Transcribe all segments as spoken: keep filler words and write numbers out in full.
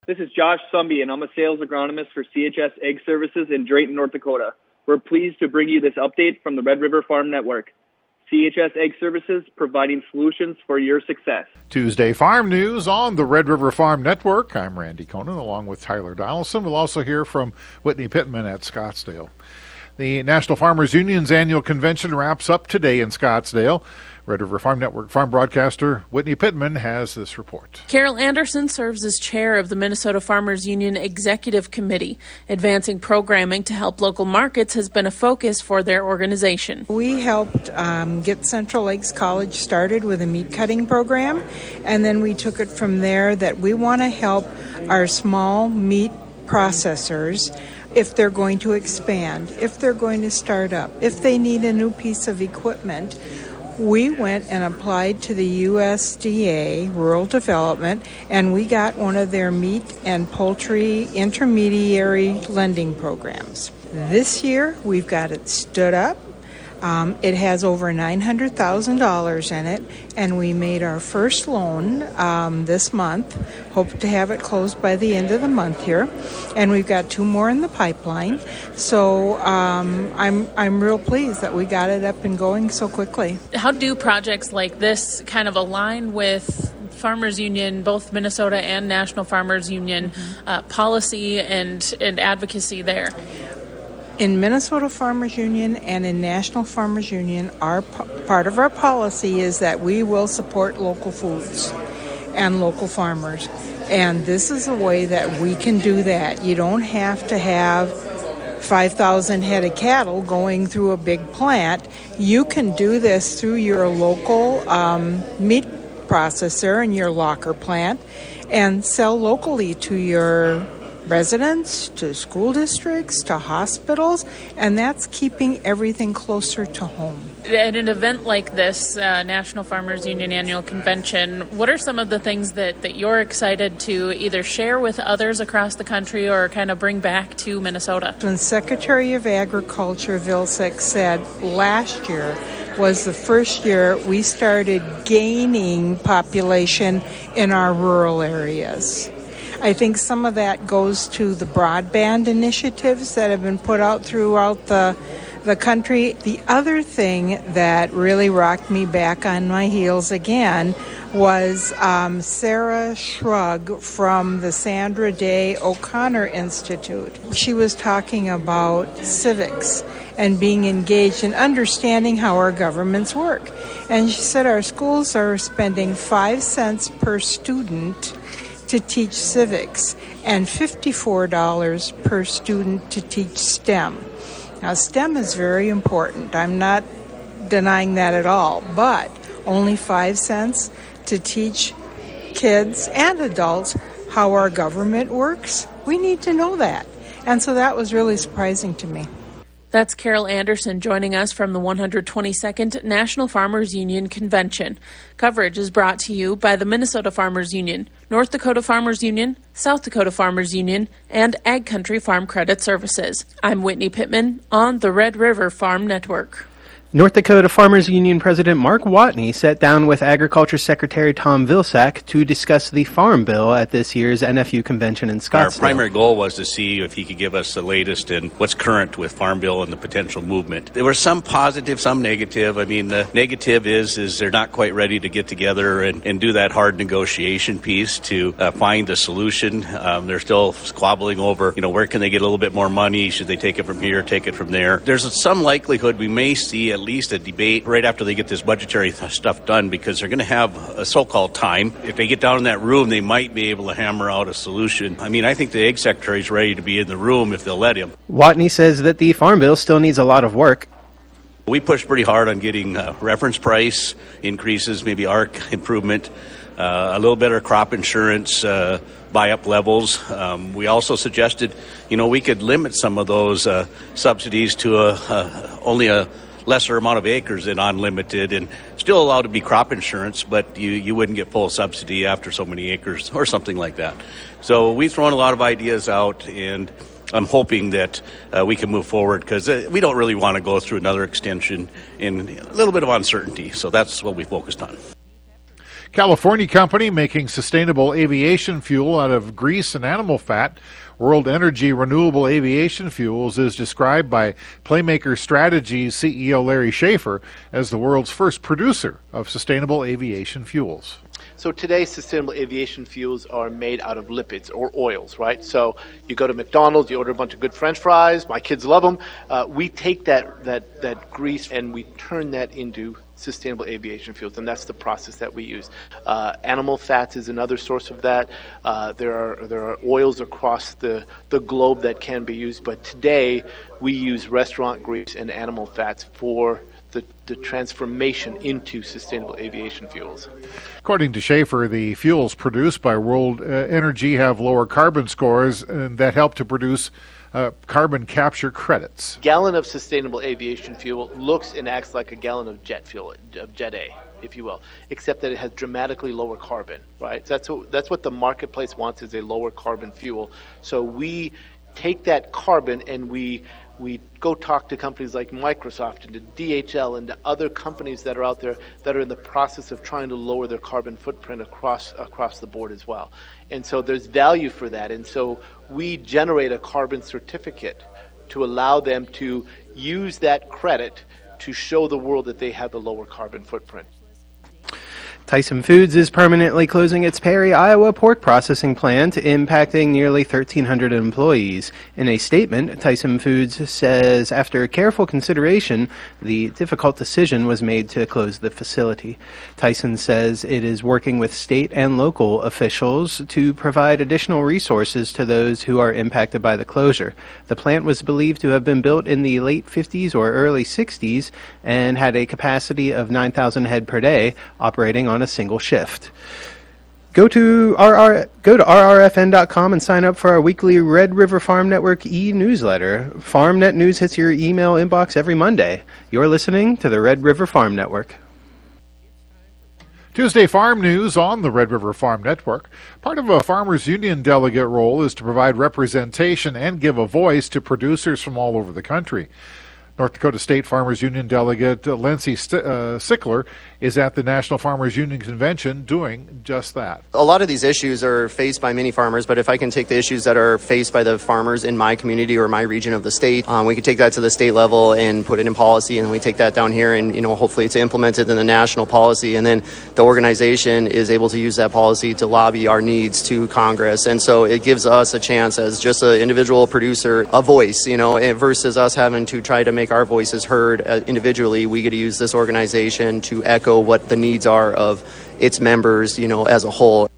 This is Josh Sumby, and I'm a sales agronomist for C H S Egg Services in Drayton, North Dakota. We're pleased to bring you this update from the Red River Farm Network. C H S Egg Services, providing solutions for your success. Tuesday Farm News on the Red River Farm Network. I'm Randy Conan along with Tyler Donaldson. We'll also hear from Whitney Pittman at Scottsdale. The National Farmers Union's annual convention wraps up today in Scottsdale. Red River Farm Network farm broadcaster Whitney Pittman has this report. Carol Anderson serves as chair of the Minnesota Farmers Union Executive Committee. Advancing programming to help local markets has been a focus for their organization. We helped um, get Central Lakes College started with a meat cutting program, and then we took it from there that we want to help our small meat processors if they're going to expand, if they're going to start up, if they need a new piece of equipment. We went and applied to the U S D A, Rural Development, and we got one of their meat and poultry intermediary lending programs. This year, we've got it stood up. Um, it has over nine hundred thousand dollars in it, and we made our first loan um, this month. Hope to have it closed by the end of the month here, and we've got two more in the pipeline. So um, I'm I'm real pleased that we got it up and going so quickly. How do projects like this kind of align with Farmers Union, both Minnesota and National Farmers Union, mm-hmm. uh, policy and, and advocacy there? In Minnesota Farmers Union and in National Farmers Union, our part of our policy is that we will support local foods and local farmers. And this is a way that we can do that. You don't have to have five thousand head of cattle going through a big plant. You can do this through your local um, meat processor and your locker plant and sell locally to your residents, to school districts, to hospitals, and that's keeping everything closer to home. At an event like this, uh, National Farmers Union Annual Convention, what are some of the things that, that you're excited to either share with others across the country or kind of bring back to Minnesota? When Secretary of Agriculture Vilsack said last year was the first year we started gaining population in our rural areas. I think some of that goes to the broadband initiatives that have been put out throughout the the country. The other thing that really rocked me back on my heels again was um, Sarah Shrug from the Sandra Day O'Connor Institute. She was talking about civics and being engaged and understanding how our governments work. And she said our schools are spending five cents per student to teach civics and fifty-four dollars per student to teach STEM. Now, STEM is very important. I'm not denying that at all, but only five cents to teach kids and adults how our government works. We need to know that. And so that was really surprising to me. That's Carol Anderson joining us from the one hundred twenty-second National Farmers Union Convention. Coverage is brought to you by the Minnesota Farmers Union, North Dakota Farmers Union, South Dakota Farmers Union, and Ag Country Farm Credit Services. I'm Whitney Pittman on the Red River Farm Network. North Dakota Farmers Union President Mark Watney sat down with Agriculture Secretary Tom Vilsack to discuss the Farm Bill at this year's N F U convention in Scottsdale. Our primary goal was to see if he could give us the latest and what's current with Farm Bill and the potential movement. There were some positive, some negative. I mean, the negative is is they're not quite ready to get together and, and do that hard negotiation piece to uh, find a solution. Um, they're still squabbling over, you know, where can they get a little bit more money? Should they take it from here, take it from there? There's some likelihood we may see at least a debate right after they get this budgetary th- stuff done, because they're going to have a so-called time. If they get down in that room, they might be able to hammer out a solution. I mean, I think the Ag Secretary is ready to be in the room if they'll let him. Watney says that the Farm Bill still needs a lot of work. We pushed pretty hard on getting uh, reference price increases, maybe A R C improvement, uh, a little better crop insurance, uh, buy-up levels. Um, we also suggested, you know, we could limit some of those uh, subsidies to a, uh, only a lesser amount of acres than unlimited, and still allowed to be crop insurance, but you, you wouldn't get full subsidy after so many acres or something like that. So we've thrown a lot of ideas out, and I'm hoping that uh, we can move forward, because uh, we don't really want to go through another extension in a little bit of uncertainty. So that's what we focused on. California company making sustainable aviation fuel out of grease and animal fat. World Energy Renewable Aviation Fuels is described by Playmaker Strategies C E O Larry Schaefer as the world's first producer of sustainable aviation fuels. So today, sustainable aviation fuels are made out of lipids or oils, right? So you go to McDonald's, you order a bunch of good French fries. My kids love them. Uh, we take that that that grease and we turn that into sustainable aviation fuels, and that's the process that we use. Uh, animal fats is another source of that. Uh, there are there are oils across the, the globe that can be used, but today we use restaurant grease and animal fats for the, the transformation into sustainable aviation fuels. According to Schaefer, the fuels produced by World uh, Energy have lower carbon scores and that help to produce Uh, carbon capture credits. A gallon of sustainable aviation fuel looks and acts like a gallon of jet fuel, of Jet A, if you will, except that it has dramatically lower carbon, right? So that's what, that's what the marketplace wants, is a lower carbon fuel. So we take that carbon and we we go talk to companies like Microsoft and to D H L and to other companies that are out there that are in the process of trying to lower their carbon footprint across across the board as well. And so there's value for that. And so we generate a carbon certificate to allow them to use that credit to show the world that they have a lower carbon footprint. Tyson Foods is permanently closing its Perry, Iowa pork processing plant, impacting nearly thirteen hundred employees. In a statement, Tyson Foods says after careful consideration, the difficult decision was made to close the facility. Tyson says it is working with state and local officials to provide additional resources to those who are impacted by the closure. The plant was believed to have been built in the late fifties or early sixties and had a capacity of nine thousand head per day, operating on on a single shift. Go to R R go to R R F N dot com and sign up for our weekly Red River Farm Network e-newsletter. FarmNet News hits your email inbox every Monday. You're listening to the Red River Farm Network. Tuesday Farm News on the Red River Farm Network. Part of a Farmers Union delegate role is to provide representation and give a voice to producers from all over the country. North Dakota State Farmers Union delegate uh, Lindsay St- uh, Sickler is at the National Farmers Union Convention doing just that. A lot of these issues are faced by many farmers, but if I can take the issues that are faced by the farmers in my community or my region of the state, um, we can take that to the state level and put it in policy, and we take that down here and, you know, hopefully it's implemented in the national policy, and then the organization is able to use that policy to lobby our needs to Congress. And so it gives us a chance as just an individual producer, a voice, you know, versus us having to try to make our voices heard uh, individually. We get to use this organization to echo what the needs are of its members, you know, as a whole.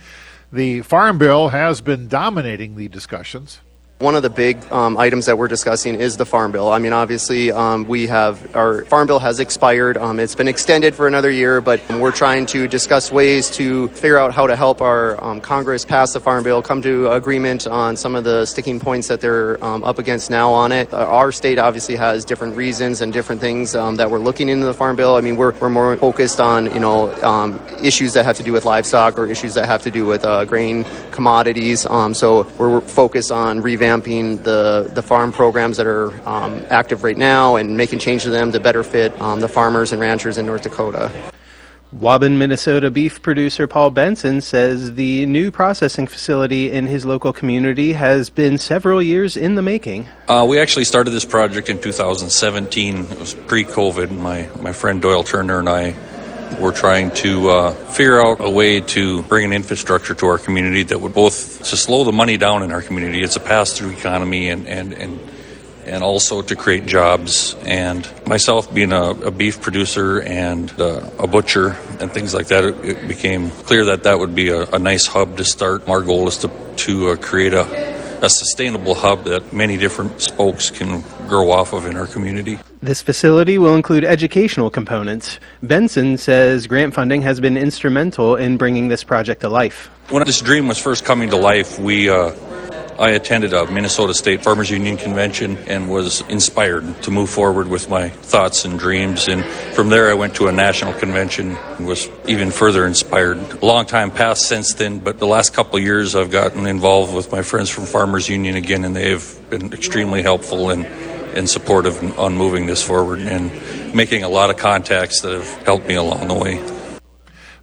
The Farm Bill has been dominating the discussions. One of the big um, items that we're discussing is the Farm Bill. I mean, obviously, um, we have our Farm Bill has expired. Um, it's been extended for another year, but we're trying to discuss ways to figure out how to help our um, Congress pass the Farm Bill, come to agreement on some of the sticking points that they're um, up against now on it. Uh, our state obviously has different reasons and different things um, that we're looking into the Farm Bill. I mean, we're we're more focused on, you know, um, issues that have to do with livestock or issues that have to do with uh, grain commodities. Um, so we're focused on revamping the, the farm programs that are um, active right now and making changes to them to better fit um, the farmers and ranchers in North Dakota. Waubun, Minnesota beef producer Paul Benson says the new processing facility in his local community has been several years in the making. Uh, we actually started this project in two thousand seventeen. It was pre-COVID. My, my friend Doyle Turner and I were trying to uh, figure out a way to bring an infrastructure to our community that would both to slow the money down in our community. It's a pass-through economy, and and and, and also to create jobs. And myself being a, a beef producer and uh, a butcher and things like that, it, it became clear that that would be a, a nice hub to start. Our goal is to, to uh, create a, a sustainable hub that many different spokes can grow off of in our community. This facility will include educational components. Benson says grant funding has been instrumental in bringing this project to life. When this dream was first coming to life, we uh, I attended a Minnesota State Farmers Union convention and was inspired to move forward with my thoughts and dreams. And from there, I went to a national convention and was even further inspired. A long time passed since then, but the last couple of years, I've gotten involved with my friends from Farmers Union again, and they've been extremely helpful and and supportive on moving this forward and making a lot of contacts that have helped me along the way.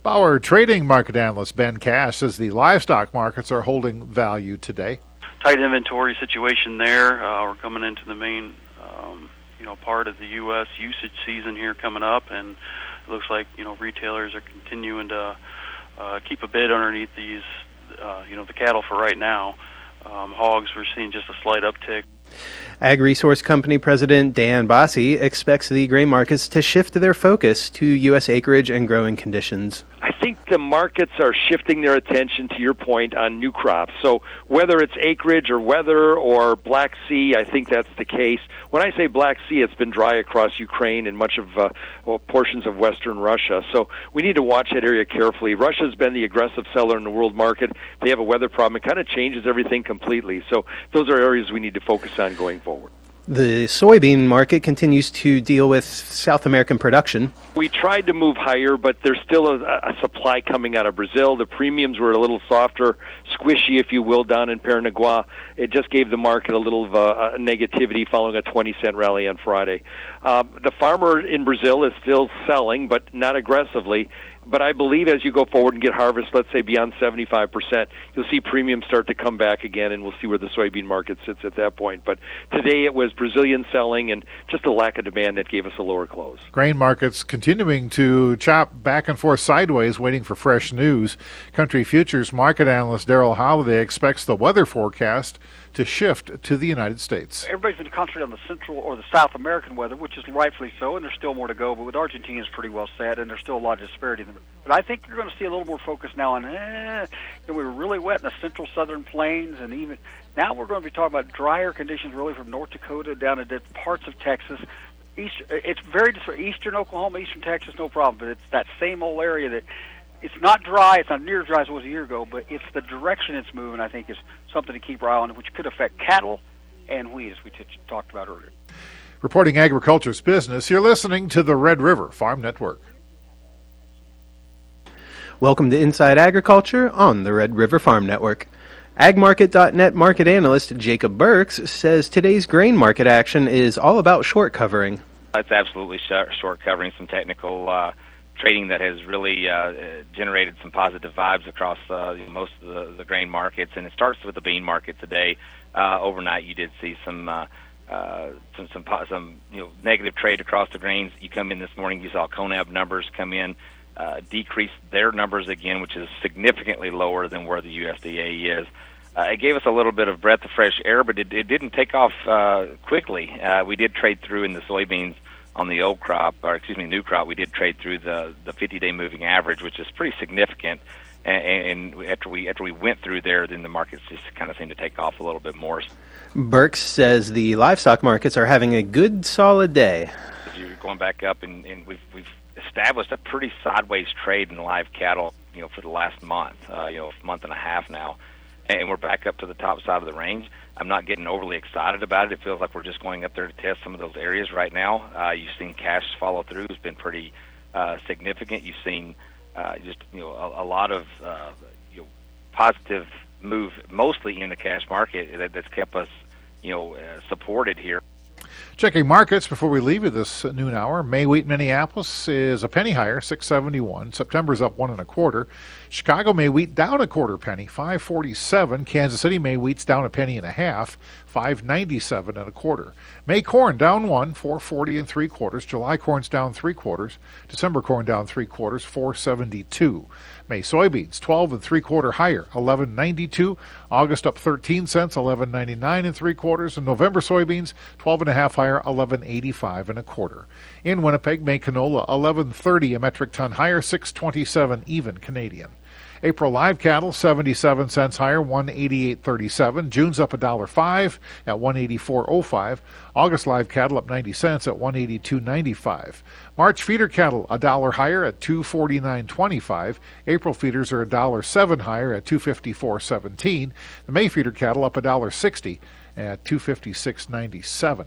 Bauer Trading market analyst Ben Cash says the livestock markets are holding value today. Tight inventory situation there. Uh, we're coming into the main, um, you know, part of the U S usage season here coming up, and it looks like, you know, retailers are continuing to uh, keep a bid underneath these, uh, you know, the cattle for right now. Um, hogs, we're seeing just a slight uptick. Ag Resource Company President Dan Bassi expects the grain markets to shift their focus to U S acreage and growing conditions. I think the markets are shifting their attention, to your point, on new crops. So whether it's acreage or weather or Black Sea, I think that's the case. When I say Black Sea, it's been dry across Ukraine and much of uh, well, portions of western Russia. So we need to watch that area carefully. Russia's been the aggressive seller in the world market. They have a weather problem. It kind of changes everything completely. So those are areas we need to focus on going forward. The soybean market continues to deal with South American production. We tried to move higher, but there's still a, a supply coming out of Brazil. The premiums were a little softer, squishy, if you will, down in Paranaguá. It just gave the market a little of a, a negativity following a twenty cent rally on Friday. Uh, the farmer in Brazil is still selling, but not aggressively. But I believe as you go forward and get harvest, let's say beyond seventy-five percent, you'll see premiums start to come back again, and we'll see where the soybean market sits at that point. But today it was Brazilian selling and just a lack of demand that gave us a lower close. Grain markets continuing to chop back and forth sideways, waiting for fresh news. Country Futures market analyst Daryl Holliday expects the weather forecast to shift to the United States. Everybody's been concentrated on the Central or the South American weather, which is rightfully so, and there's still more to go. But with Argentina, it's pretty well set, and there's still a lot of disparity. But I think you're going to see a little more focus now on, eh, we were really wet in the central southern plains, and even now we're going to be talking about drier conditions really from North Dakota down to parts of Texas. East, it's very eastern Oklahoma, eastern Texas, no problem, but it's that same old area that it's not dry, it's not near as dry as it was a year ago, but it's the direction it's moving, I think, is something to keep our eye on, which could affect cattle and wheat, as we t- talked about earlier. Reporting agriculture's business, you're listening to the Red River Farm Network. Welcome to Inside Agriculture on the Red River Farm Network. ag market dot net market analyst Jacob Burks says today's grain market action is all about short covering. It's absolutely short covering, some technical uh, trading that has really uh, generated some positive vibes across uh, most of the, the grain markets, and it starts with the bean market today. Uh, overnight, you did see some uh, uh, some some, some you know negative trade across the grains. You come in this morning, you saw CONAB numbers come in, uh, decrease their numbers again, which is significantly lower than where the U S D A is. Uh, it gave us a little bit of breath of fresh air, but it, it didn't take off uh, quickly. Uh, we did trade through in the soybeans on the old crop, or excuse me, new crop. We did trade through the the fifty-day moving average, which is pretty significant. And, and after we after we went through there, then the markets just kind of seemed to take off a little bit more. Burks says the livestock markets are having a good, solid day. You're going back up, and, and we've we've established a pretty sideways trade in live cattle, you know, for the last month, uh, you know, month and a half now, and we're back up to the top side of the range. I'm not getting overly excited about it. It feels like we're just going up there to test some of those areas right now. Uh, you've seen cash follow through; it's been pretty uh, significant. You've seen uh, just you know a, a lot of uh, you know, positive move, mostly in the cash market, that, that's kept us you know uh, supported here. Checking markets before we leave you this noon hour. May wheat Minneapolis is a penny higher, six seventy-one. September's up one and a quarter. Chicago May wheat down a quarter penny, five forty-seven. Kansas City May wheat's down a penny and a half, five ninety-seven and a quarter. May corn down one, four forty and three quarters. July corn's down three quarters. December corn down three quarters, four seventy-two. May soybeans twelve and three quarter higher, eleven ninety-two. August up thirteen cents, eleven ninety-nine and three quarters. And November soybeans twelve and a half higher, eleven eighty-five and a quarter. In Winnipeg, May canola eleven thirty a metric ton higher, six twenty-seven even Canadian. April live cattle seventy-seven cents higher, one eighty-eight thirty-seven. June's up a dollar five at one eighty-four oh five. August live cattle up ninety cents at one eighty-two ninety-five. March feeder cattle a dollar higher at two forty-nine twenty-five. April feeders are a dollar seven higher at two fifty-four seventeen. The May feeder cattle up a dollar sixty at two fifty-six ninety-seven.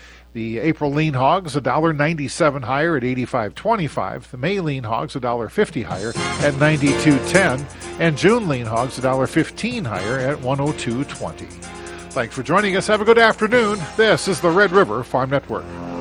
The April lean hogs a dollar ninety-seven higher at eighty-five twenty-five. The May lean hogs a dollar fifty higher at ninety-two ten, and June lean hogs a dollar fifteen higher at one oh two twenty. Thanks for joining us. Have a good afternoon. This is the Red River Farm Network.